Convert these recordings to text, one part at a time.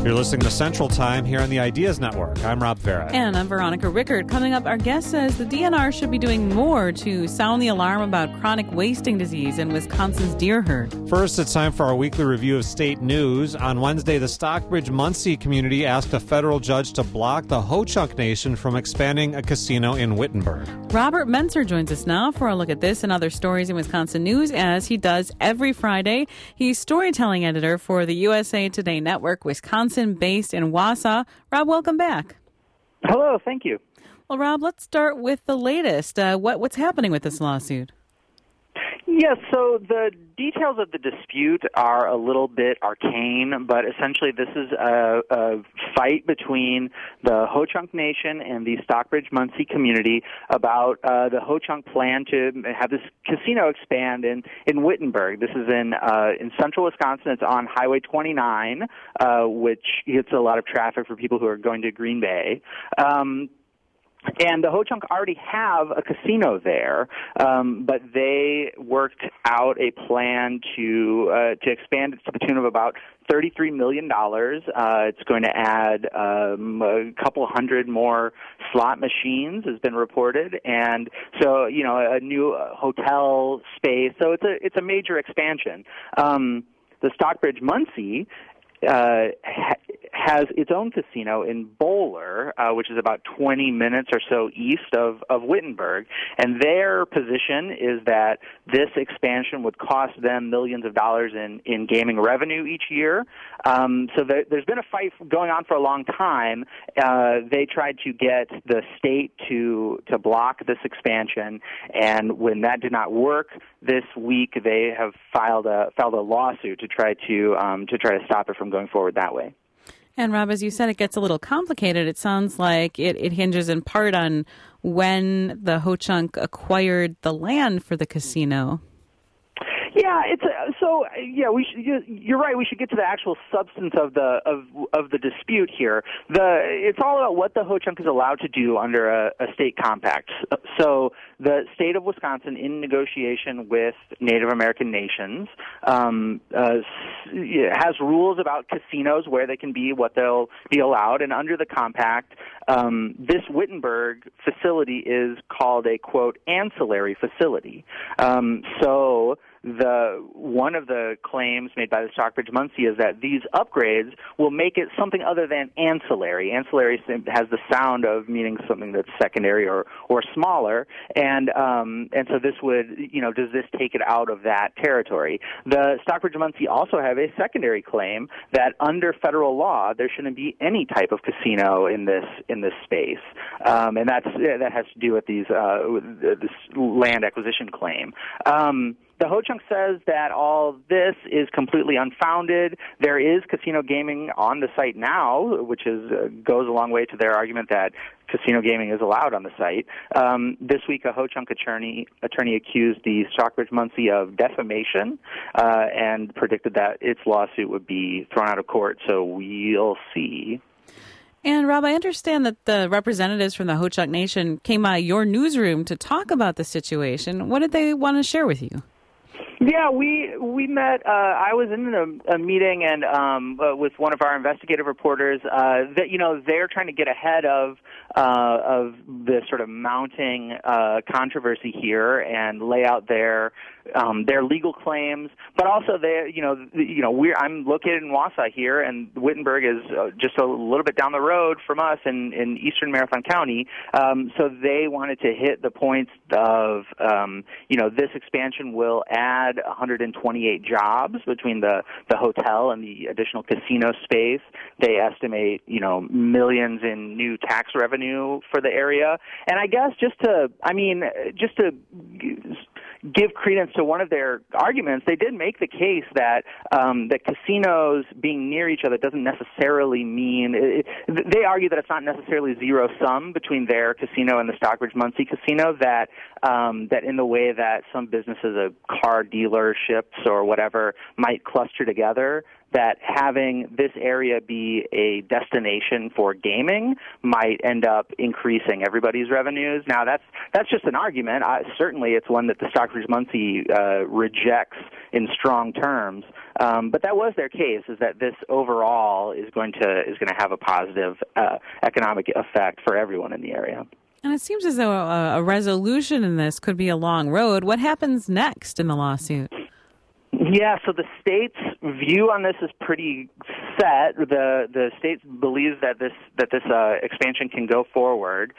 You're listening to Central Time here on the Ideas Network. I'm Rob Vera. And I'm Veronica Rickard. Coming up, our guest says the DNR should be doing more to sound the alarm about chronic wasting disease in Wisconsin's deer herd. First, it's time for our weekly review of state news. On Wednesday, the Stockbridge-Muncie community asked a federal judge to block the Ho-Chunk Nation from expanding a casino in Wittenberg. Robert Menser joins us now for a look at this and other stories in Wisconsin news, as he does every Friday. He's storytelling editor for the USA Today Network, Wisconsin-based in Wausau. Rob, welcome back. Hello, thank you. Well, Rob, let's start with the latest. What's happening with this lawsuit? Yes, so the details of the dispute are a little bit arcane, but essentially this is a fight between the Ho-Chunk Nation and the Stockbridge-Muncie community about the Ho-Chunk plan to have this casino expand in Wittenberg. This is in central Wisconsin. It's on Highway 29, which gets a lot of traffic for people who are going to Green Bay. And the Ho-Chunk already have a casino there, but they worked out a plan to expand it to the tune of about $33 million. It's going to add a couple hundred more slot machines, has been reported, and so a new hotel space. So it's a major expansion. The Stockbridge-Muncie has its own casino in Bowler, which is about 20 minutes or so east of Wittenberg, and their position is that this expansion would cost them millions of dollars in gaming revenue each year. So there's been a fight going on for a long time. They tried to get the state to block this expansion, and when that did not work, this week they have filed a lawsuit to try to stop it from going forward that way. And Rob, as you said, it gets a little complicated. It sounds like it hinges in part on when the Ho-Chunk acquired the land for the casino. Yeah, you're right. We should get to the actual substance of the dispute here. It's all about what the Ho-Chunk is allowed to do under a state compact. So the state of Wisconsin, in negotiation with Native American nations, has rules about casinos, where they can be, what they'll be allowed, and under the compact, this Wittenberg facility is called a, quote, ancillary facility. So one of the claims made by the Stockbridge-Muncie is that these upgrades will make it something other than ancillary. Ancillary has the sound of meaning something that's secondary or smaller, and so this would, does this take it out of that territory? The Stockbridge-Muncie also have a secondary claim that under federal law there shouldn't be any type of casino in this space, and that has to do with this land acquisition claim. The Ho-Chunk says that all this is completely unfounded. There is casino gaming on the site now, which goes a long way to their argument that casino gaming is allowed on the site. This week, a Ho-Chunk attorney accused the Stockbridge-Muncie of defamation and predicted that its lawsuit would be thrown out of court, so we'll see. And, Rob, I understand that the representatives from the Ho-Chunk Nation came by your newsroom to talk about the situation. What did they want to share with you? Yeah, we met. I was in a meeting and with one of our investigative reporters. That they're trying to get ahead of the sort of mounting controversy here and lay out their legal claims, but also I'm located in Wausau here, and Wittenberg is just a little bit down the road from us in eastern Marathon County. So they wanted to hit the points of this expansion will add 128 jobs between the hotel and the additional casino space. They estimate millions in new tax revenue for the area, and I guess just to give credence to one of their arguments, they did make the case that that casinos being near each other doesn't necessarily mean they argue that it's not necessarily zero sum between their casino and the Stockbridge-Muncie casino, that in the way that some businesses, car dealerships or whatever, might cluster together, that having this area be a destination for gaming might end up increasing everybody's revenues. Now, that's just an argument. Certainly, it's one that the Stockbridge-Muncie rejects in strong terms. But that was their case, is that this overall is going to have a positive economic effect for everyone in the area. And it seems as though a resolution in this could be a long road. What happens next in the lawsuit? Yeah, so the state's view on this is pretty set. The state believes that this expansion can go forward.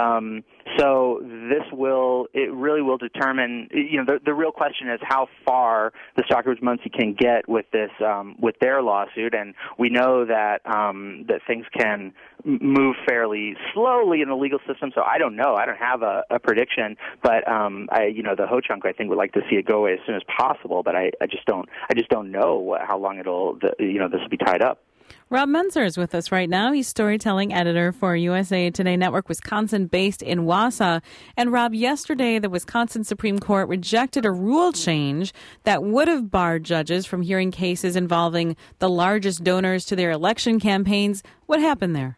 So it really will determine. The real question is how far the Stockbridge-Muncie can get with this with their lawsuit, and we know that that things can move fairly slowly in the legal system. So I don't know. I don't have a prediction, but the Ho-Chunk I think would like to see it go away as soon as possible. But I just don't know how long this will be tied up. Rob Menzer is with us right now. He's storytelling editor for USA Today Network, Wisconsin, based in Wausau. And Rob, yesterday the Wisconsin Supreme Court rejected a rule change that would have barred judges from hearing cases involving the largest donors to their election campaigns. What happened there?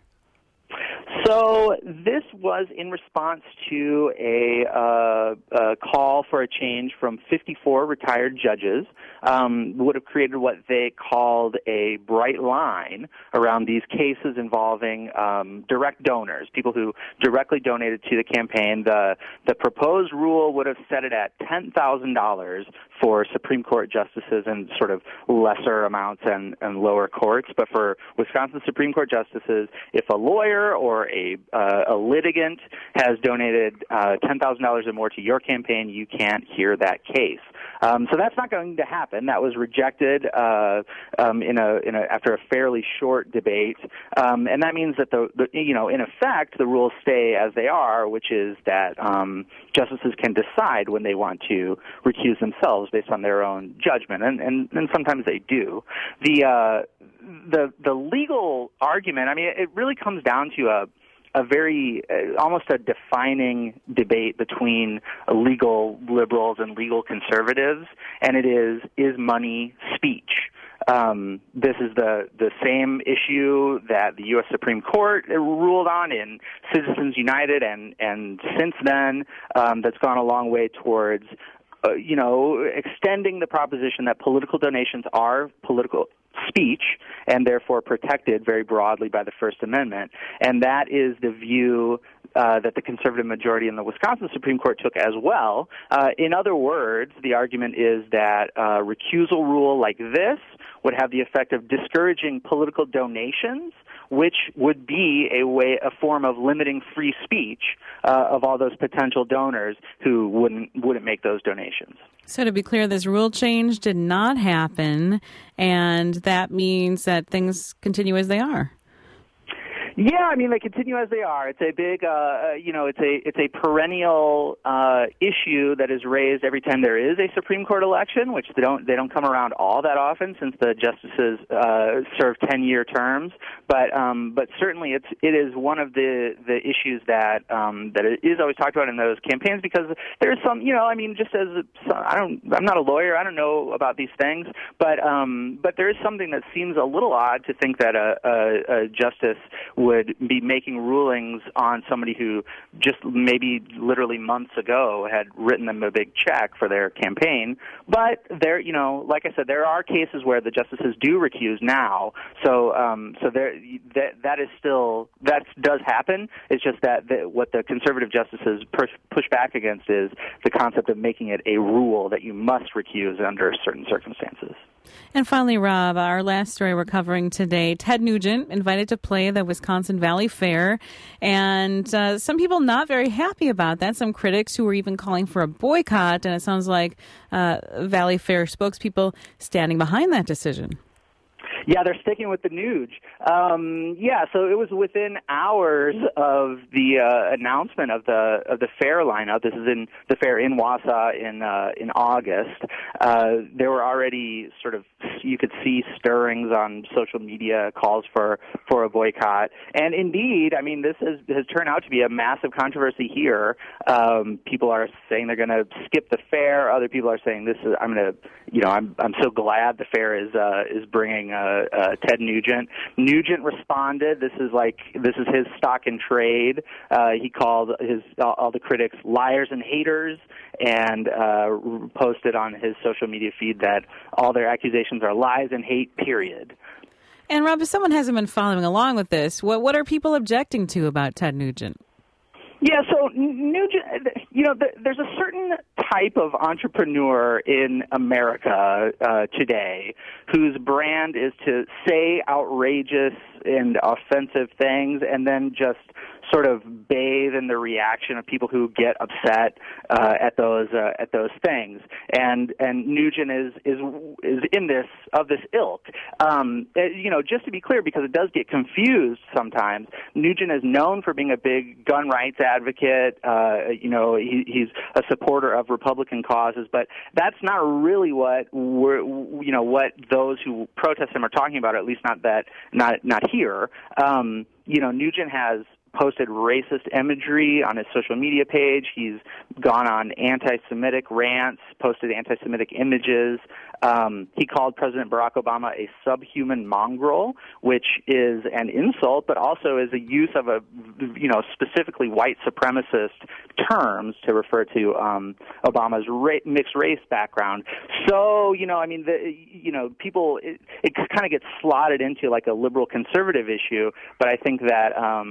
So this was in response to a call for a change from 54 retired judges. Would have created what they called a bright line around these cases involving direct donors, people who directly donated to the campaign. The proposed rule would have set it at $10,000 for Supreme Court justices and sort of lesser amounts and lower courts. But for Wisconsin Supreme Court justices, if a lawyer or a litigant has donated $10,000 or more to your campaign, you can't hear that case. So that's not going to happen. That was rejected after a fairly short debate, and that means that in effect the rules stay as they are, which is that justices can decide when they want to recuse themselves based on their own judgment, and sometimes they do. The legal argument, I mean, it really comes down to a very almost a defining debate between legal liberals and legal conservatives, and it is money speech. This is the same issue that the U.S. Supreme Court ruled on in Citizens United, and since then that's gone a long way towards extending the proposition that political donations are political speech and therefore protected very broadly by the First Amendment. And that is the view that the conservative majority in the Wisconsin Supreme Court took as well. In other words, the argument is that a recusal rule like this would have the effect of discouraging political donations, which would be a form of limiting free speech of all those potential donors who wouldn't make those donations. So to be clear, this rule change did not happen, and that means that things continue as they are. Yeah, I mean, they continue as they are. It's a big, it's a perennial issue that is raised every time there is a Supreme Court election, which they don't come around all that often since the justices serve 10-year terms. But certainly it is one of the issues that it is always talked about in those campaigns, because there's some, just as I'm not a lawyer, I don't know about these things, but there is something that seems a little odd to think that a justice would be making rulings on somebody who just maybe literally months ago had written them a big check for their campaign. But there, like I said, there are cases where the justices do recuse now. So that is still, that does happen. It's just that what the conservative justices push back against is the concept of making it a rule that you must recuse under certain circumstances. And finally, Rob, our last story we're covering today, Ted Nugent invited to play the Wisconsin Valley Fair, and some people not very happy about that, some critics who were even calling for a boycott, and it sounds like Valley Fair spokespeople standing behind that decision. Yeah, they're sticking with the Nuge. So it was within hours of the announcement of the fair lineup. This is in the fair in Wausau in August. There were already sort of, you could see stirrings on social media, calls for a boycott. And indeed, I mean, this has turned out to be a massive controversy here. People are saying they're going to skip the fair. Other people are saying I'm so glad the fair is bringing Ted Nugent. Nugent responded. This is his stock in trade. He called all the critics liars and haters, and posted on his social media feed that all their accusations are lies and hate, period. And Rob, if someone hasn't been following along with this, what are people objecting to about Ted Nugent? Yeah, so Nugent, there's a certain type of entrepreneur in America today whose brand is to say outrageous and offensive things and then just sort of bathe in the reaction of people who get upset at those things. And Nugent is in this ilk. Just to be clear, because it does get confused sometimes, Nugent is known for being a big gun rights advocate. He's a supporter of Republican causes, but that's not really what what those who protest him are talking about. At least not here. Nugent has posted racist imagery on his social media page. He's gone on anti-Semitic rants, posted anti-Semitic images. He called President Barack Obama a subhuman mongrel, which is an insult, but also is a use of specifically white supremacist terms to refer to Obama's mixed race background. So, people, it kind of gets slotted into like a liberal conservative issue, but I think that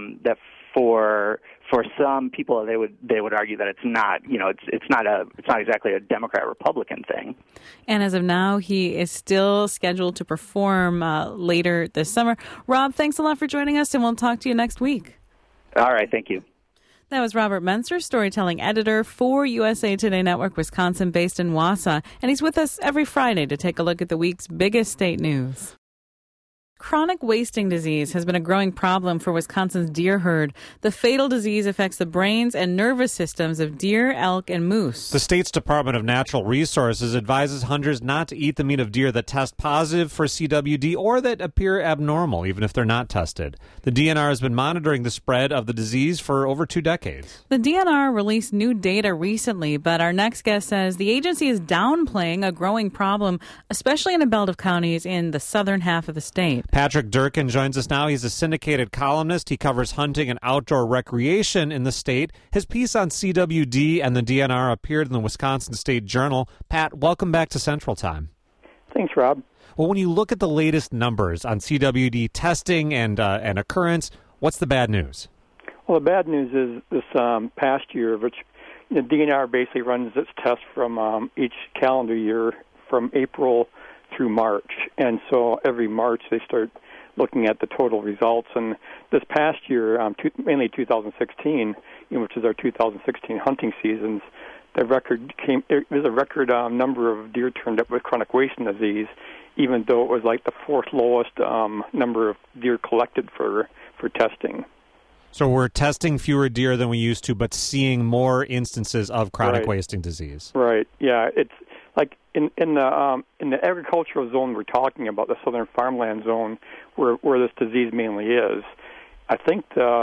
for some people they would argue that it's not it's not exactly a Democrat Republican thing. And as of now, he is still scheduled to perform later this summer. Rob, thanks a lot for joining us, and we'll talk to you next week. All right, thank you. That was Robert Menser, storytelling editor for USA Today Network Wisconsin, based in Wausau, and he's with us every Friday to take a look at the week's biggest state news. Chronic wasting disease has been a growing problem for Wisconsin's deer herd. The fatal disease affects the brains and nervous systems of deer, elk, and moose. The state's Department of Natural Resources advises hunters not to eat the meat of deer that test positive for CWD or that appear abnormal, even if they're not tested. The DNR has been monitoring the spread of the disease for over 2 decades. The DNR released new data recently, but our next guest says the agency is downplaying a growing problem, especially in a belt of counties in the southern half of the state. Patrick Durkin joins us now. He's a syndicated columnist. He covers hunting and outdoor recreation in the state. His piece on CWD and the DNR appeared in the Wisconsin State Journal. Pat, welcome back to Central Time. Thanks, Rob. Well, when you look at the latest numbers on CWD testing and occurrence, what's the bad news? Well, the bad news is this past year, which the DNR basically runs its tests from each calendar year from April through March, and so every March they start looking at the total results. And this past year, mainly 2016, which is our 2016 hunting seasons, there's a record number of deer turned up with chronic wasting disease, even though it was like the fourth lowest number of deer collected for testing. So we're testing fewer deer than we used to, but seeing more instances of chronic wasting disease. Right. Yeah. It's like in the agricultural zone we're talking about, the southern farmland zone, where this disease mainly is. I think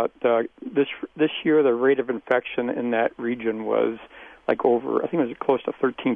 this year the rate of infection in that region was like over, I think it was close to 13%,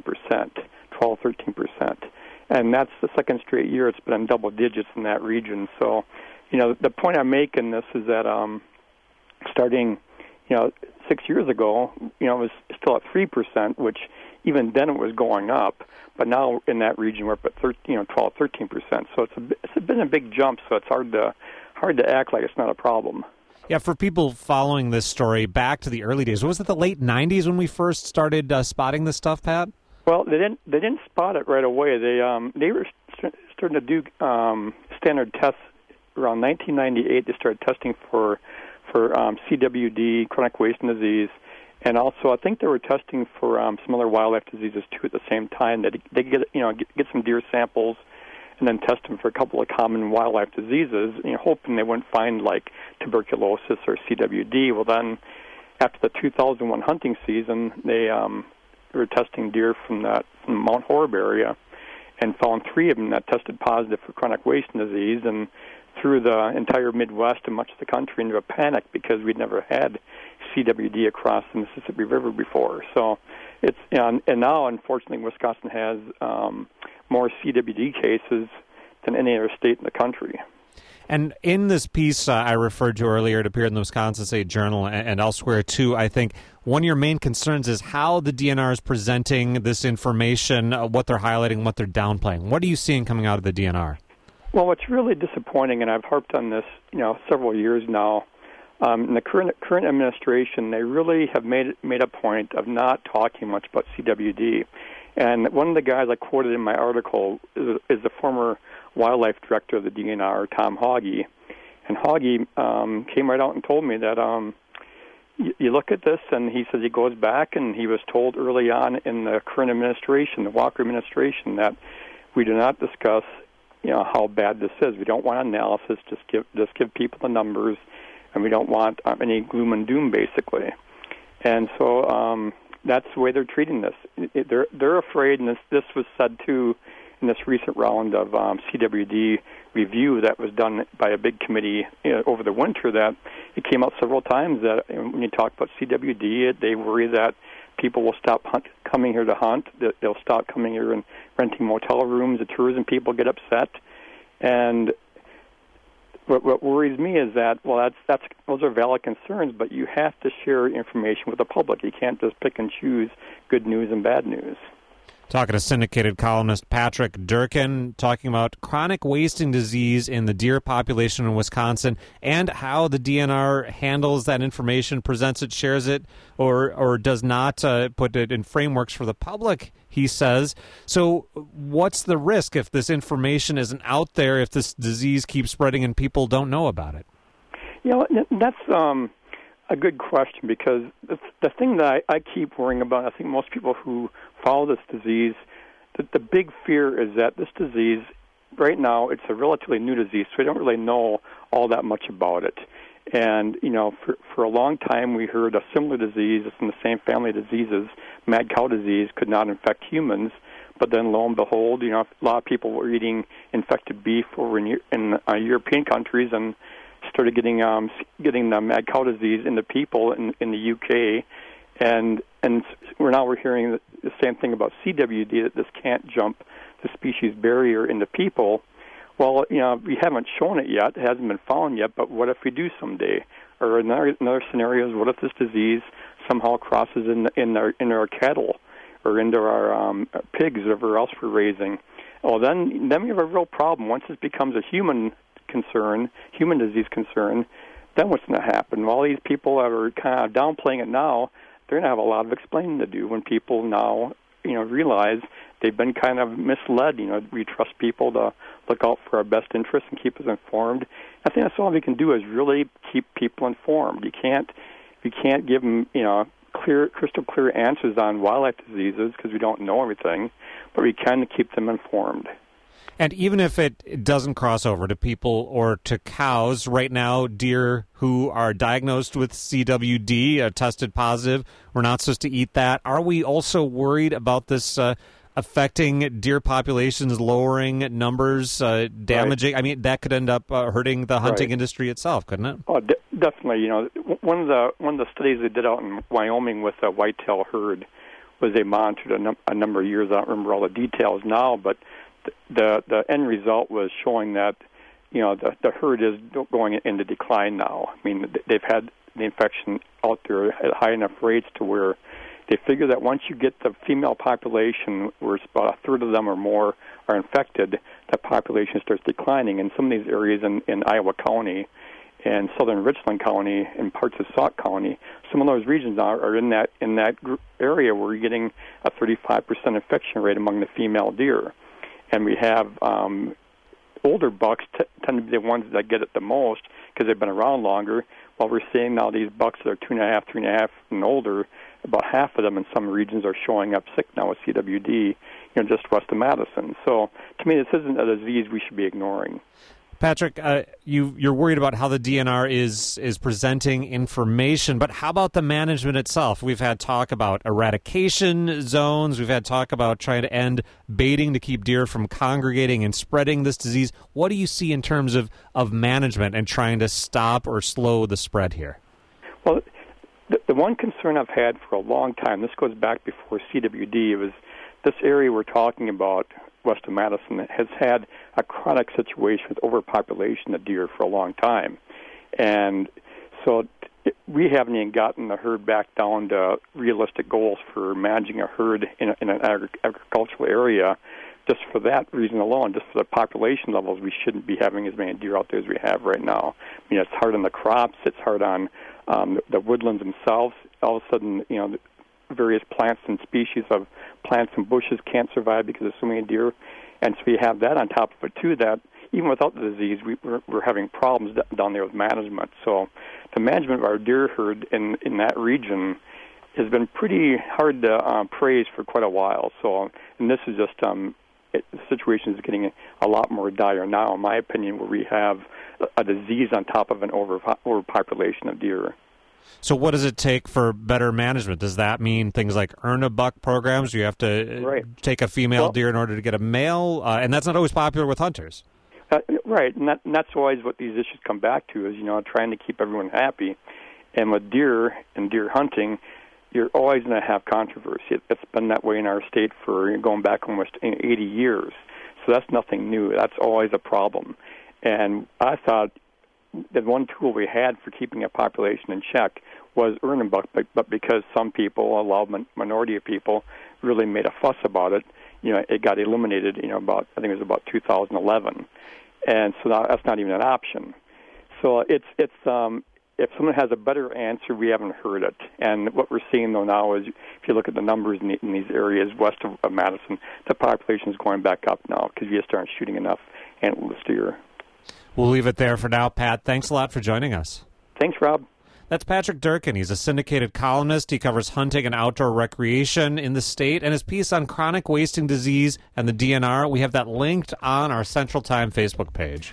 13%. And that's the second straight year it's been in double digits in that region. So, the point I'm making this is that starting, 6 years ago, it was still at 3%, which even then it was going up. But now in that region we're up at 12, 13%. So it's been a big jump. So it's hard to act like it's not a problem. Yeah, for people following this story back to the early days, was it the late 90s when we first started spotting this stuff, Pat? Well, they didn't spot it right away. They were starting to do standard tests around 1998. They started testing for CWD, chronic wasting disease, and also I think they were testing for some other wildlife diseases too at the same time. That they get some deer samples, and then test them for a couple of common wildlife diseases, hoping they wouldn't find like tuberculosis or CWD. Well, then after the 2001 hunting season, they were testing deer from the Mount Horeb area and found 3 of them that tested positive for chronic wasting disease, and threw the entire Midwest and much of the country into a panic because we'd never had CWD across the Mississippi River before. So it's and now, unfortunately, Wisconsin has more CWD cases than any other state in the country. And in this piece I referred to earlier, it appeared in the Wisconsin State Journal and elsewhere too, I think one of your main concerns is how the DNR is presenting this information, what they're highlighting, what they're downplaying. What are you seeing coming out of the DNR? Well, what's really disappointing, and I've harped on this, several years now, in the current administration, they really have made a point of not talking much about CWD. And one of the guys I quoted in my article is the former wildlife director of the DNR, Tom Hauge. And Hauge came right out and told me that you look at this, and he says he goes back, and he was told early on in the current administration, the Walker administration, that we do not discuss how bad this is. We don't want analysis. Just give people the numbers, and we don't want any gloom and doom, basically. And so that's the way they're treating this. They're afraid, and this was said too in this recent round of CWD review that was done by a big committee over the winter, that it came out several times that when you talk about CWD, they worry that people will stop coming here to hunt, that they'll stop coming here and renting motel rooms, the tourism people get upset. And what worries me is that, well, those are valid concerns, but you have to share information with the public. You can't just pick and choose good news and bad news. Talking to syndicated columnist Patrick Durkin, talking about chronic wasting disease in the deer population in Wisconsin and how the DNR handles that information, presents it, shares it, or does not put it in frameworks for the public, he says. So what's the risk if this information isn't out there, if this disease keeps spreading and people don't know about it? That's a good question, because the thing that I keep worrying about, I think most people who follow this disease, the big fear is that this disease, right now, it's a relatively new disease, so we don't really know all that much about it. And, for a long time we heard a similar disease, it's in the same family of diseases, mad cow disease, could not infect humans. But then, lo and behold, a lot of people were eating infected beef over in European countries and started getting the mad cow disease into people in the UK, and we're hearing the same thing about CWD, that this can't jump the species barrier into people. Well, we haven't shown it yet; it hasn't been found yet. But what if we do someday? Or another scenario is, what if this disease somehow crosses in our cattle or into our pigs, or whatever else we're raising? Well, then we have a real problem. Once this becomes a human disease concern, then what's going to happen? All these people that are kind of downplaying it now, they're going to have a lot of explaining to do when people now, realize they've been kind of misled. We trust people to look out for our best interests and keep us informed. I think that's all we can do, is really keep people informed. You can't give them, crystal clear answers on wildlife diseases because we don't know everything, but we can keep them informed. And even if it doesn't cross over to people or to cows, right now, deer who are diagnosed with CWD, tested positive, we're not supposed to eat that. Are we also worried about this affecting deer populations, lowering numbers, damaging? Right. I mean, that could end up hurting the hunting industry itself, couldn't it? Oh, definitely. One of the studies they did out in Wyoming with a whitetail herd was they monitored a number of years. I don't remember all the details now, but the end result was showing that the herd is going into decline now. I mean, they've had the infection out there at high enough rates to where they figure that once you get the female population, where it's about a third of them or more are infected, that population starts declining. In some of these areas in Iowa County and southern Richland County and parts of Sauk County, some of those regions are in that area where you're getting a 35% infection rate among the female deer. And we have older bucks tend to be the ones that get it the most because they've been around longer, while we're seeing now these bucks that are 2.5, 3.5 and older, about half of them in some regions are showing up sick now with CWD. just west of Madison. So to me, this isn't a disease we should be ignoring. Patrick, you're worried about how the DNR is presenting information, but how about the management itself? We've had talk about eradication zones. We've had talk about trying to end baiting to keep deer from congregating and spreading this disease. What do you see in terms of management and trying to stop or slow the spread here? Well, the one concern I've had for a long time, this goes back before CWD, was this area we're talking about, west of Madison, has had a chronic situation with overpopulation of deer for a long time. And so we haven't even gotten the herd back down to realistic goals for managing a herd in an agricultural area. Just for that reason alone, just for the population levels, we shouldn't be having as many deer out there as we have right now. I mean, it's hard on the crops, it's hard on the woodlands themselves. All of a sudden, various plants and species of plants and bushes can't survive because there's so many deer. And so you have that on top of it, too, that even without the disease, we're having problems down there with management. So the management of our deer herd in that region has been pretty hard to praise for quite a while. So, and this is just, the situation is getting a lot more dire now, in my opinion, where we have a disease on top of an overpopulation of deer. So what does it take for better management? Does that mean things like earn-a-buck programs? You have to take a female deer in order to get a male? And that's not always popular with hunters. Right, and that's always what these issues come back to is, trying to keep everyone happy. And with deer and deer hunting, you're always going to have controversy. It's been that way in our state for going back almost 80 years. So that's nothing new. That's always a problem. And I thought the one tool we had for keeping a population in check was earn-a-buck, but because some people, a large minority of people, really made a fuss about it, it got eliminated, I think it was about 2011. And so now that's not even an option. So it's if someone has a better answer, we haven't heard it. And what we're seeing, though, now is if you look at the numbers in these areas west of Madison, the population is going back up now because we just aren't shooting enough antlerless deer. We'll leave it there for now, Pat. Thanks a lot for joining us. Thanks, Rob. That's Patrick Durkin. He's a syndicated columnist. He covers hunting and outdoor recreation in the state. And his piece on chronic wasting disease and the DNR, we have that linked on our Central Time Facebook page.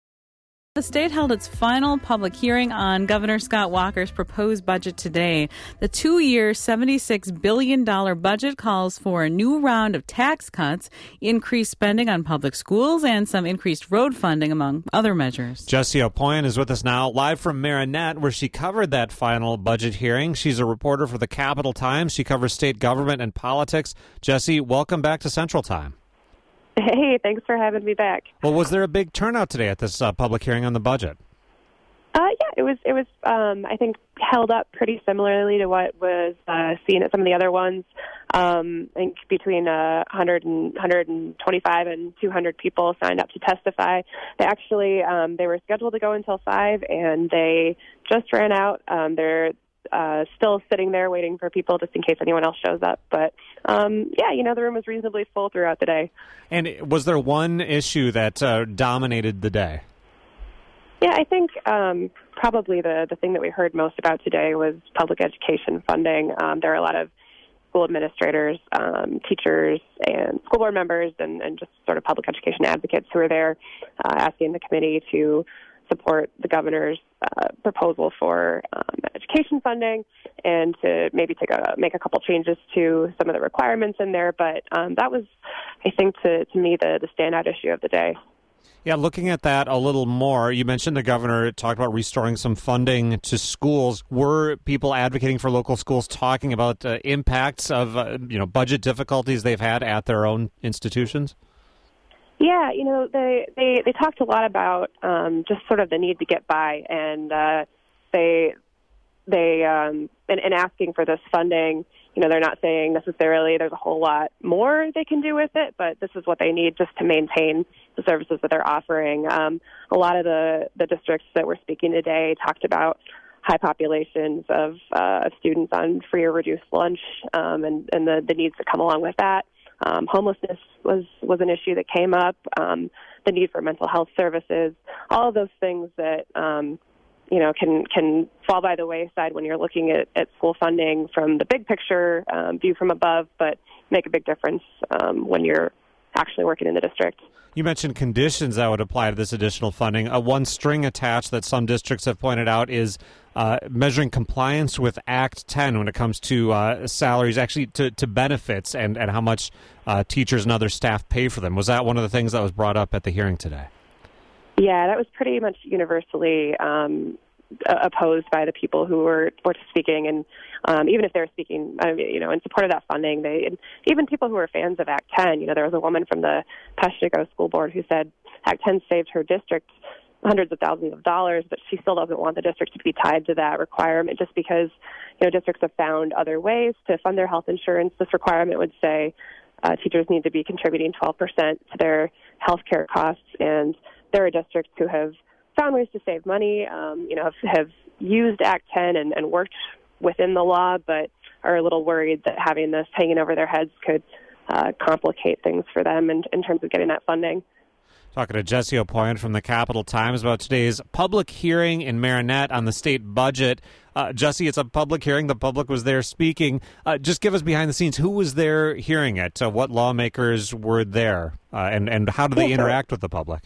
The state held its final public hearing on Governor Scott Walker's proposed budget today. The 2-year, $76 billion budget calls for a new round of tax cuts, increased spending on public schools, and some increased road funding, among other measures. Jessie Opoyan is with us now, live from Marinette, where she covered that final budget hearing. She's a reporter for the Capital Times. She covers state government and politics. Jessie, welcome back to Central Time. Hey, thanks for having me back. Well, was there a big turnout today at this public hearing on the budget? Yeah, it was. I think held up pretty similarly to what was seen at some of the other ones. I think between 125 and 200 people signed up to testify. They actually they were scheduled to go until 5, and they just ran out. They're still sitting there waiting for people just in case anyone else shows up. But, the room was reasonably full throughout the day. And was there one issue that dominated the day? Yeah, I think probably the thing that we heard most about today was public education funding. There are a lot of school administrators, teachers, and school board members, and just sort of public education advocates who are there asking the committee to support the governor's proposal for education funding and to maybe make a couple changes to some of the requirements in there. But that was, I think, to me, the standout issue of the day. Yeah, looking at that a little more, you mentioned the governor talked about restoring some funding to schools. Were people advocating for local schools talking about impacts of budget difficulties they've had at their own institutions? Yeah, they talked a lot about just sort of the need to get by, and they in asking for this funding, they're not saying necessarily there's a whole lot more they can do with it, but this is what they need just to maintain the services that they're offering. A lot of the districts that we're speaking today talked about high populations of students on free or reduced lunch and the needs that come along with that. Homelessness was an issue that came up, the need for mental health services, all of those things that can fall by the wayside when you're looking at school funding from the big picture view from above, but make a big difference when you're actually working in the district. You mentioned conditions that would apply to this additional funding. One string attached that some districts have pointed out is measuring compliance with Act 10 when it comes to salaries, actually to benefits and how much teachers and other staff pay for them. Was that one of the things that was brought up at the hearing today? Yeah, that was pretty much universally opposed by the people who were speaking, and even if they were speaking, in support of that funding, and even people who were fans of Act 10. There was a woman from the Peshtigo School Board who said Act 10 saved her district hundreds of thousands of dollars, but she still doesn't want the district to be tied to that requirement just because districts have found other ways to fund their health insurance. This requirement would say teachers need to be contributing 12% to their health care costs, and there are districts who have found ways to save money, have used Act 10 and worked within the law, but are a little worried that having this hanging over their heads could complicate things for them in terms of getting that funding. Talking to Jessie Aupoint from the Capital Times about today's public hearing in Marinette on the state budget. Jessie, it's a public hearing. The public was there speaking. Just give us behind the scenes. Who was there hearing it? What lawmakers were there? And how do they interact with the public?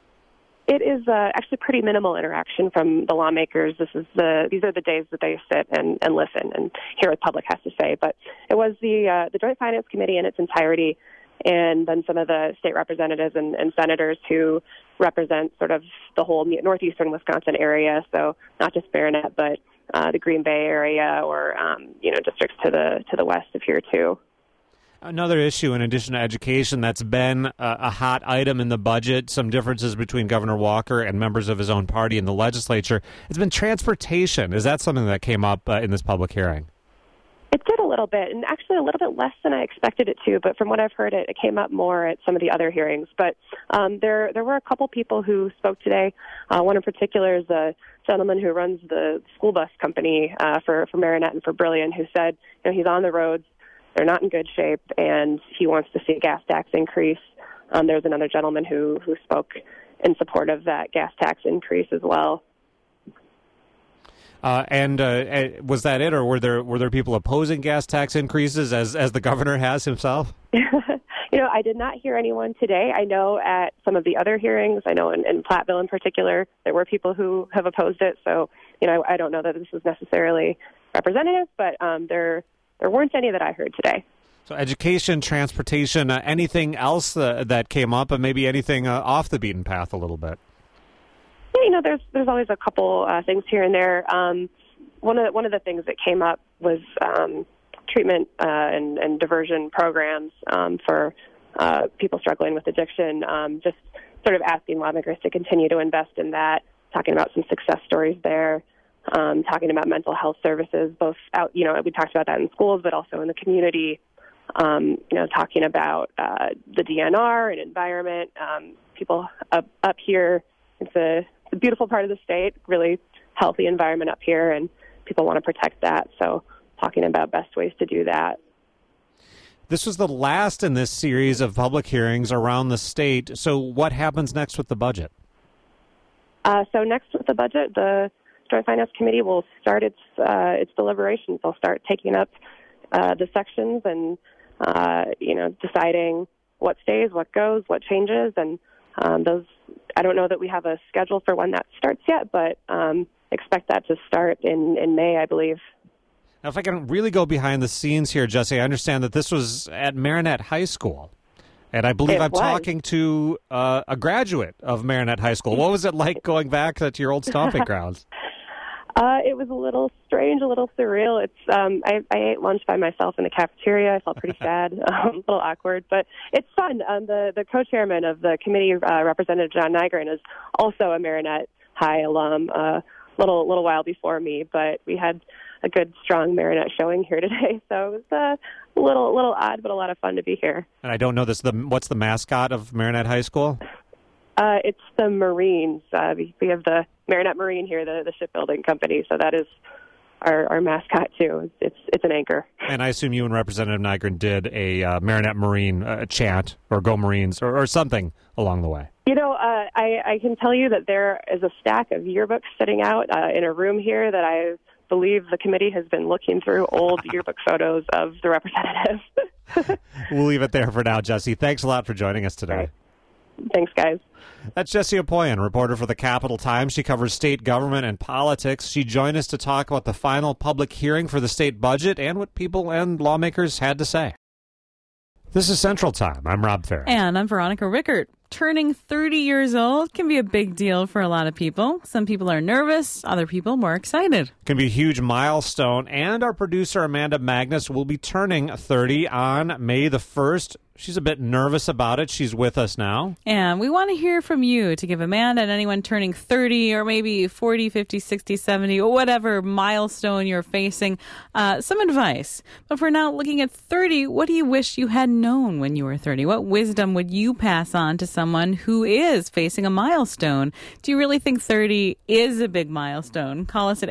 It is actually pretty minimal interaction from the lawmakers. These are the days that they sit and listen and hear what the public has to say. But it was the Joint Finance Committee in its entirety, and then some of the state representatives and senators who represent sort of the whole northeastern Wisconsin area. So not just Marinette, but the Green Bay area, or districts to the west of here too. Another issue, in addition to education, that's been a hot item in the budget, some differences between Governor Walker and members of his own party in the legislature, it's been transportation. Is that something that came up in this public hearing? It did a little bit, and actually a little bit less than I expected it to, but from what I've heard, it came up more at some of the other hearings. But there were a couple people who spoke today. One in particular is a gentleman who runs the school bus company for Marinette and for Brillion, who said he's on the roads. They're not in good shape, and he wants to see a gas tax increase. There's another gentleman who spoke in support of that gas tax increase as well. Was that it, or were there people opposing gas tax increases as the governor has himself? I did not hear anyone today. I know at some of the other hearings, I know in Platteville in particular, there were people who have opposed it. So, I don't know that this is necessarily representative, but there weren't any that I heard today. So education, transportation, anything else that came up, and maybe anything off the beaten path a little bit? Yeah, there's always a couple things here and there. One of the things that came up was treatment and diversion programs for people struggling with addiction. Just sort of asking lawmakers to continue to invest in that, talking about some success stories there. Talking about mental health services, both out, we talked about that in schools, but also in the community. Talking about the DNR and environment. People up here, it's a beautiful part of the state, really healthy environment up here, and people want to protect that. So talking about best ways to do that. This was the last in this series of public hearings around the state. So what happens next with the budget? So next with the budget, the Joint Finance Committee will start its deliberations. They'll start taking up the sections and deciding what stays, what goes, what changes, and those. I don't know that we have a schedule for when that starts yet, but expect that to start in May, I believe. Now, if I can really go behind the scenes here, Jessie, I understand that this was at Marinette High School, and I believe I'm talking to a graduate of Marinette High School. What was it like going back to your old stomping grounds? It was a little strange, a little surreal. It's I ate lunch by myself in the cafeteria. I felt pretty sad, a little awkward, but it's fun. The co-chairman of the committee, Representative John Nygren, is also a Marinette High alum. A little while before me, but we had a good, strong Marinette showing here today. So it was a little odd, but a lot of fun to be here. And I don't know this. What's the mascot of Marinette High School? It's the Marines. We have the Marinette Marine here, the shipbuilding company. So that is our mascot too. It's an anchor. And I assume you and Representative Nygren did a Marinette Marine chant or Go Marines or something along the way? I can tell you that there is a stack of yearbooks sitting out in a room here that I believe the committee has been looking through old yearbook photos of the representatives. We'll leave it there for now, Jesse. Thanks a lot for joining us today. Right. Thanks, guys. That's Jessie Apoyan, reporter for the Capital Times. She covers state government and politics. She joined us to talk about the final public hearing for the state budget and what people and lawmakers had to say. This is Central Time. I'm Rob Farah. And I'm Veronica Rickert. Turning 30 years old can be a big deal for a lot of people. Some people are nervous, other people more excited. Can be a huge milestone, and our producer Amanda Magnus will be turning 30 on May the 1st. She's a bit nervous about it. She's with us now. And we want to hear from you to give Amanda and anyone turning 30 or maybe 40, 50, 60, 70, or whatever milestone you're facing, some advice. But for now, looking at 30, what do you wish you had known when you were 30? What wisdom would you pass on to someone who is facing a milestone? Do you really think 30 is a big milestone? Call us at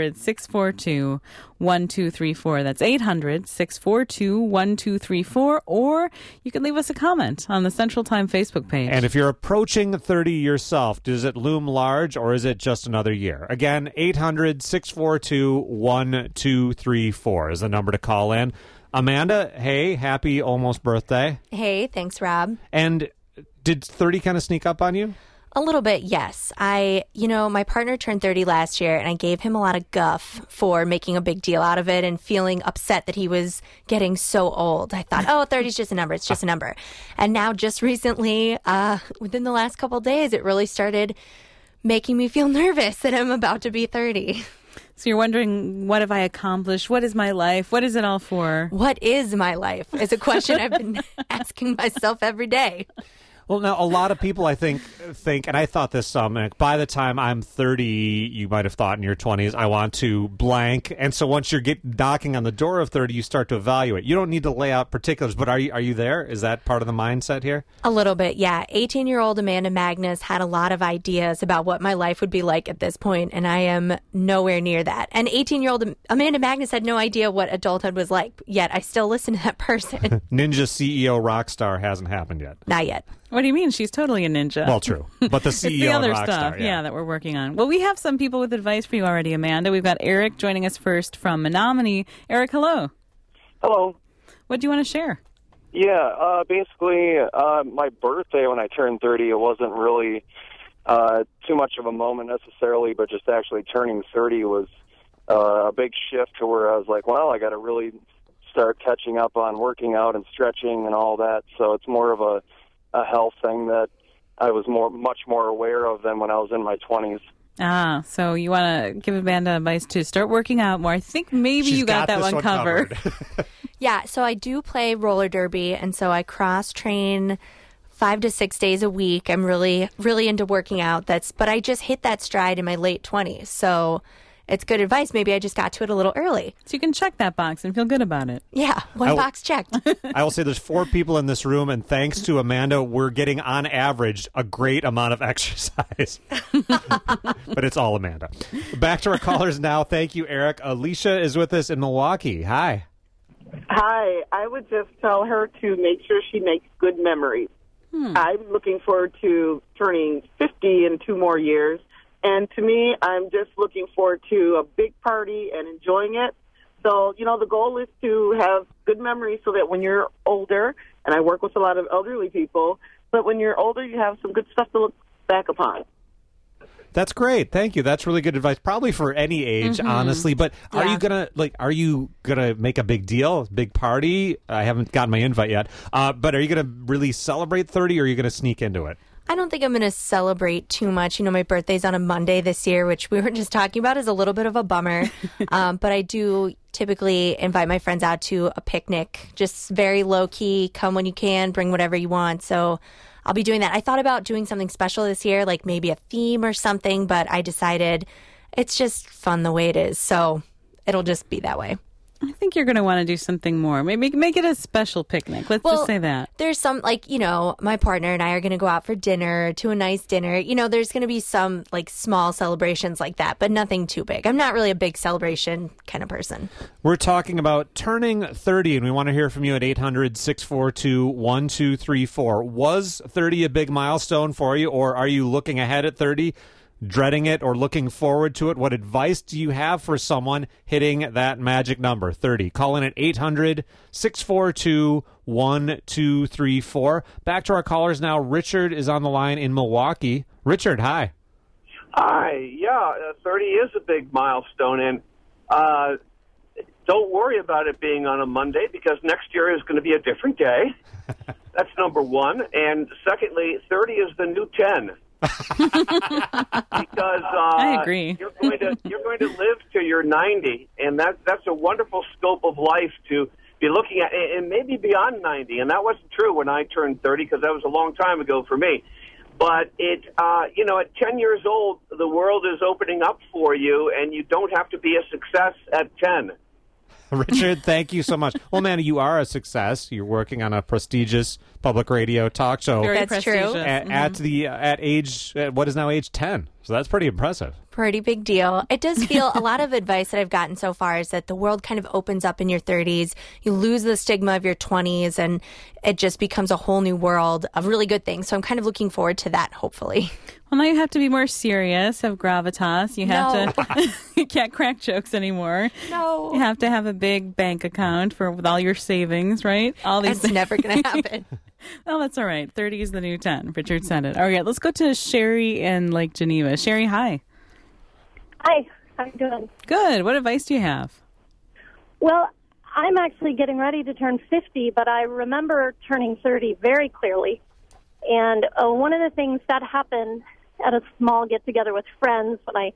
800-642-1234. That's 800-642-1234. Or you can leave us a comment on the Central Time Facebook page. And if you're approaching 30 yourself, does it loom large or is it just another year? Again, 800-642-1234 is the number to call in. Amanda, hey, happy almost birthday. Hey, thanks, Rob. And did 30 kind of sneak up on you? A little bit, yes. My partner turned 30 last year, and I gave him a lot of guff for making a big deal out of it and feeling upset that he was getting so old. I thought, 30 is just a number. It's just a number. And now just recently, within the last couple of days, it really started making me feel nervous that I'm about to be 30. So you're wondering, what have I accomplished? What is my life? What is it all for? What is my life? Is a question I've been asking myself every day. Well, now, a lot of people, I think, and I thought this by the time I'm 30, you might have thought in your 20s, I want to blank. And so once you're knocking on the door of 30, you start to evaluate. You don't need to lay out particulars, but are you there? Is that part of the mindset here? A little bit, yeah. 18-year-old Amanda Magnus had a lot of ideas about what my life would be like at this point, and I am nowhere near that. And 18-year-old Amanda Magnus had no idea what adulthood was like, yet I still listen to that person. Ninja CEO rock star hasn't happened yet. Not yet. What do you mean? She's totally a ninja. Well, true. But the CEO it's the other and rock stuff, star, yeah, that we're working on. Well, we have some people with advice for you already, Amanda. We've got Eric joining us first from Menominee. Eric, hello. Hello. What do you want to share? Yeah, basically, my birthday when I turned 30, it wasn't really too much of a moment necessarily, but just actually turning 30 was a big shift to where I was like, well, I got to really start catching up on working out and stretching and all that. So it's more of a health thing that I was much more aware of than when I was in my 20s. So you want to give Amanda advice to start working out more. I think maybe you got that one covered. Yeah, so I do play roller derby, and so I cross-train 5 to 6 days a week. I'm really, really into working out. But I just hit that stride in my late 20s, so it's good advice. Maybe I just got to it a little early. So you can check that box and feel good about it. Yeah, one box checked. I will say there's 4 people in this room, and thanks to Amanda, we're getting, on average, a great amount of exercise. But it's all Amanda. Back to our callers now. Thank you, Eric. Alicia is with us in Milwaukee. Hi. Hi. I would just tell her to make sure she makes good memories. I'm looking forward to turning 50 in 2 more years. And to me, I'm just looking forward to a big party and enjoying it. So, the goal is to have good memories so that when you're older, and I work with a lot of elderly people, but when you're older, you have some good stuff to look back upon. That's great. Thank you. That's really good advice. Probably for any age, honestly. But are you gonna make a big deal, big party? I haven't gotten my invite yet. But are you gonna really celebrate 30, or are you gonna sneak into it? I don't think I'm going to celebrate too much. My birthday's on a Monday this year, which we were just talking about is a little bit of a bummer. But I do typically invite my friends out to a picnic, just very low-key, come when you can, bring whatever you want. So I'll be doing that. I thought about doing something special this year, like maybe a theme or something, but I decided it's just fun the way it is. So it'll just be that way. I think you're going to want to do something more. Maybe make it a special picnic. Let's just say that. There's some, like, my partner and I are going to go out for dinner, to a nice dinner. There's going to be some, like, small celebrations like that, but nothing too big. I'm not really a big celebration kind of person. We're talking about turning 30, and we want to hear from you at 800-642-1234. Was 30 a big milestone for you, or are you looking ahead at 30? Dreading it or looking forward to it? What advice do you have for someone hitting that magic number, 30? Call in at 800-642-1234. Back to our callers now. Richard is on the line in Milwaukee. Richard, hi. Hi. Yeah, 30 is a big milestone, and don't worry about it being on a Monday because next year is going to be a different day. That's number one. And secondly, 30 is the new 10. Because I agree. you're going to live till you're 90, and that's a wonderful scope of life to be looking at, and maybe beyond 90. And that wasn't true when I turned 30 because that was a long time ago for me. But at 10 years old, the world is opening up for you, and you don't have to be a success at 10. Richard, thank you so much. Well, Amanda, you are a success. You're working on a prestigious public radio talk show. Very That's true. At age, what is now age 10. So that's pretty impressive. Pretty big deal. It does feel, a lot of advice that I've gotten so far is that the world kind of opens up in your 30s. You lose the stigma of your 20s, and it just becomes a whole new world of really good things. So I'm kind of looking forward to that, hopefully. Well, now you have to be more serious, have gravitas. You have to, you can't crack jokes anymore. No. You have to have a big bank account with all your savings, right? All these That's never going to happen. Oh, that's all right. 30 is the new 10. Richard said it. All right, let's go to Sherry in Lake Geneva. Sherry, hi. Hi, how are you doing? Good. What advice do you have? Well, I'm actually getting ready to turn 50, but I remember turning 30 very clearly. And one of the things that happened at a small get-together with friends when I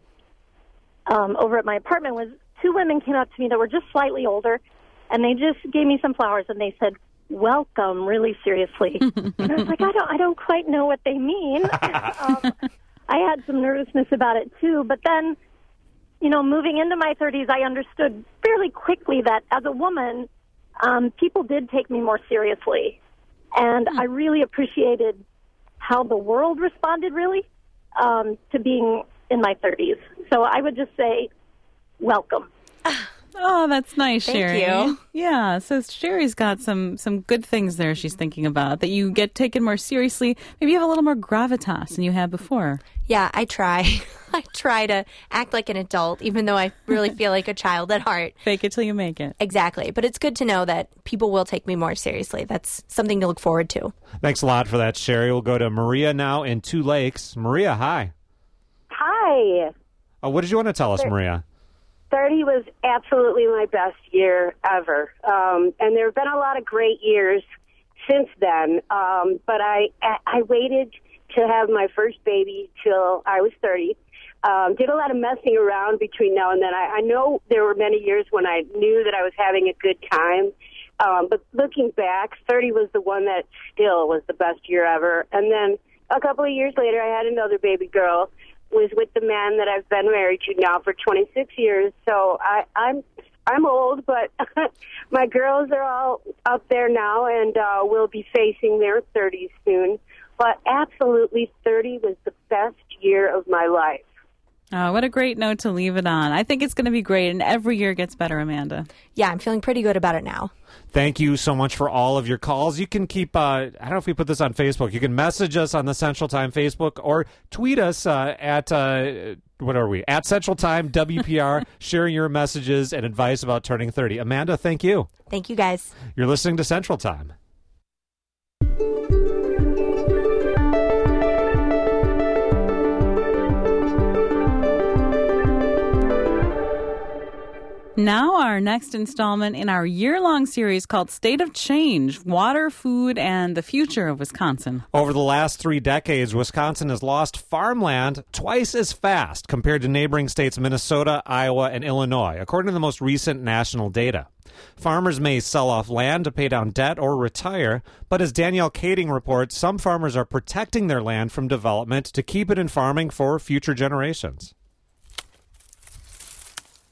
over at my apartment was two women came up to me that were just slightly older, and they just gave me some flowers, and they said, "Welcome," really seriously. And I was like, I don't quite know what they mean. I had some nervousness about it, too. But then, moving into my 30s, I understood fairly quickly that as a woman, people did take me more seriously. And I really appreciated how the world responded, really, to being in my 30s. So I would just say, welcome. Oh, that's nice, Sherry. Thank you. Yeah, so Sherry's got some good things there she's thinking about, that you get taken more seriously. Maybe you have a little more gravitas than you had before. Yeah, I try. I try to act like an adult, even though I really feel like a child at heart. Fake it till you make it. Exactly. But it's good to know that people will take me more seriously. That's something to look forward to. Thanks a lot for that, Sherry. We'll go to Maria now in Two Lakes. Maria, hi. Hi. What did you want to tell us, Maria? 30 was absolutely my best year ever. And there have been a lot of great years since then. But I waited to have my first baby till I was 30. Did a lot of messing around between now and then. I know there were many years when I knew that I was having a good time. But looking back, 30 was the one that still was the best year ever. And then a couple of years later, I had another baby girl. Was with the man that I've been married to now for 26 years. So I'm old, but my girls are all up there now and will be facing their 30s soon. But absolutely, 30 was the best year of my life. Oh, what a great note to leave it on. I think it's going to be great, and every year gets better, Amanda. Yeah, I'm feeling pretty good about it now. Thank you so much for all of your calls. You can keep, I don't know if we put this on Facebook. You can message us on the Central Time Facebook or tweet us at, what are we, at Central Time WPR, sharing your messages and advice about turning 30. Amanda, thank you. Thank you, guys. You're listening to Central Time. Now our next installment in our year-long series called State of Change, Water, Food, and the Future of Wisconsin. Over the last 3 decades, Wisconsin has lost farmland twice as fast compared to neighboring states Minnesota, Iowa, and Illinois, according to the most recent national data. Farmers may sell off land to pay down debt or retire, but as Danielle Kading reports, some farmers are protecting their land from development to keep it in farming for future generations.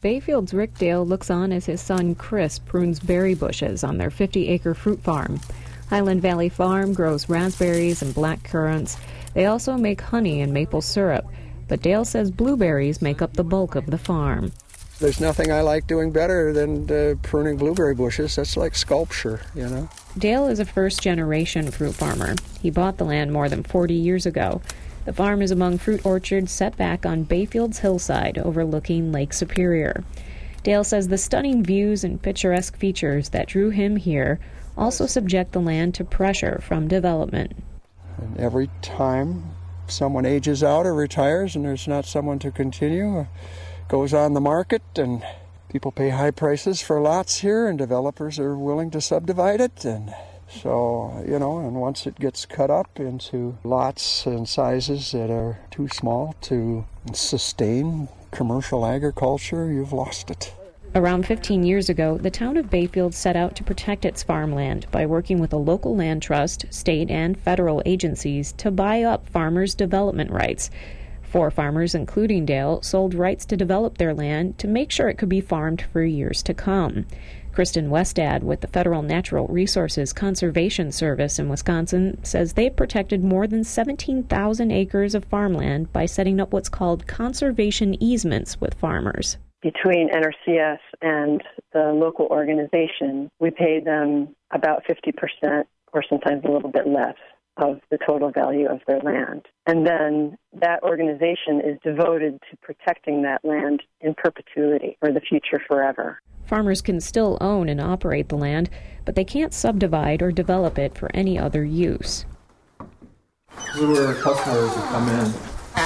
Bayfield's Rick Dale looks on as his son Chris prunes berry bushes on their 50-acre fruit farm. Highland Valley Farm grows raspberries and black currants. They also make honey and maple syrup. But Dale says blueberries make up the bulk of the farm. There's nothing I like doing better than pruning blueberry bushes. That's like sculpture, you know. Dale is a first-generation fruit farmer. He bought the land more than 40 years ago. The farm is among fruit orchards set back on Bayfield's hillside overlooking Lake Superior. Dale says the stunning views and picturesque features that drew him here also subject the land to pressure from development. And every time someone ages out or retires and there's not someone to continue, goes on the market, and people pay high prices for lots here, and developers are willing to subdivide it. And so, you know, and once it gets cut up into lots and sizes that are too small to sustain commercial agriculture, you've lost it. Around 15 years ago, the town of Bayfield set out to protect its farmland by working with a local land trust, state and federal agencies to buy up farmers' development rights. 4 farmers, including Dale, sold rights to develop their land to make sure it could be farmed for years to come. Kristen Westad with the Federal Natural Resources Conservation Service in Wisconsin says they've protected more than 17,000 acres of farmland by setting up what's called conservation easements with farmers. Between NRCS and the local organization, we pay them about 50% or sometimes a little bit less of the total value of their land. And then that organization is devoted to protecting that land in perpetuity for the future forever. Farmers can still own and operate the land, but they can't subdivide or develop it for any other use. This is where customers will come in.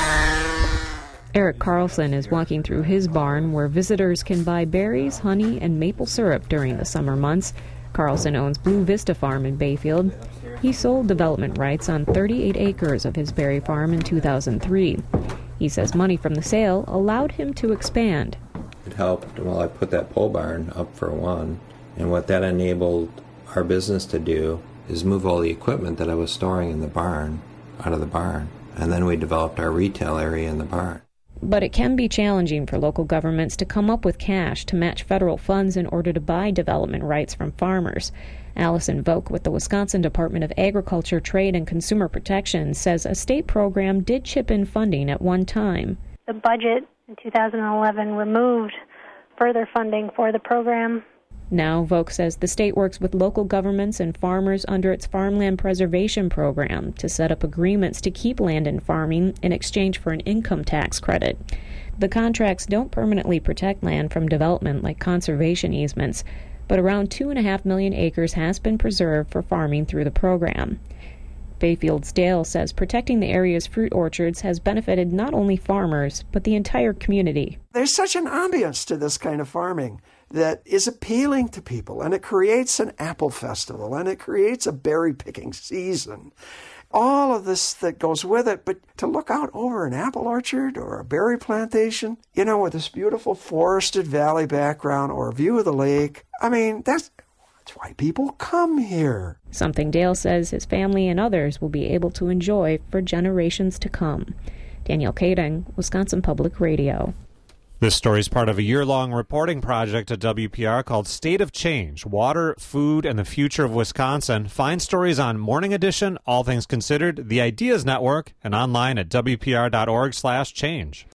Eric Carlson is walking through his barn where visitors can buy berries, honey, and maple syrup during the summer months. Carlson owns Blue Vista Farm in Bayfield. He sold development rights on 38 acres of his berry farm in 2003. He says money from the sale allowed him to expand. It helped. Well, I put that pole barn up for one, and what that enabled our business to do is move all the equipment that I was storing in the barn out of the barn, and then we developed our retail area in the barn. But it can be challenging for local governments to come up with cash to match federal funds in order to buy development rights from farmers. Allison Vogt with the Wisconsin Department of Agriculture, Trade, and Consumer Protection says a state program did chip in funding at one time. The budget in 2011 removed further funding for the program. Now, Vogt says the state works with local governments and farmers under its Farmland Preservation Program to set up agreements to keep land in farming in exchange for an income tax credit. The contracts don't permanently protect land from development like conservation easements, but around 2.5 million acres has been preserved for farming through the program. Bayfield's Dale says protecting the area's fruit orchards has benefited not only farmers, but the entire community. There's such an ambience to this kind of farming that is appealing to people, and it creates an apple festival, and it creates a berry picking season. All of this that goes with it, but to look out over an apple orchard or a berry plantation, you know, with this beautiful forested valley background or a view of the lake, I mean, that's why people come here. Something Dale says his family and others will be able to enjoy for generations to come. Danielle Kading, Wisconsin Public Radio. This story is part of a year-long reporting project at WPR called State of Change, Water, Food, and the Future of Wisconsin. Find stories on Morning Edition, All Things Considered, the Ideas Network, and online at WPR.org/change.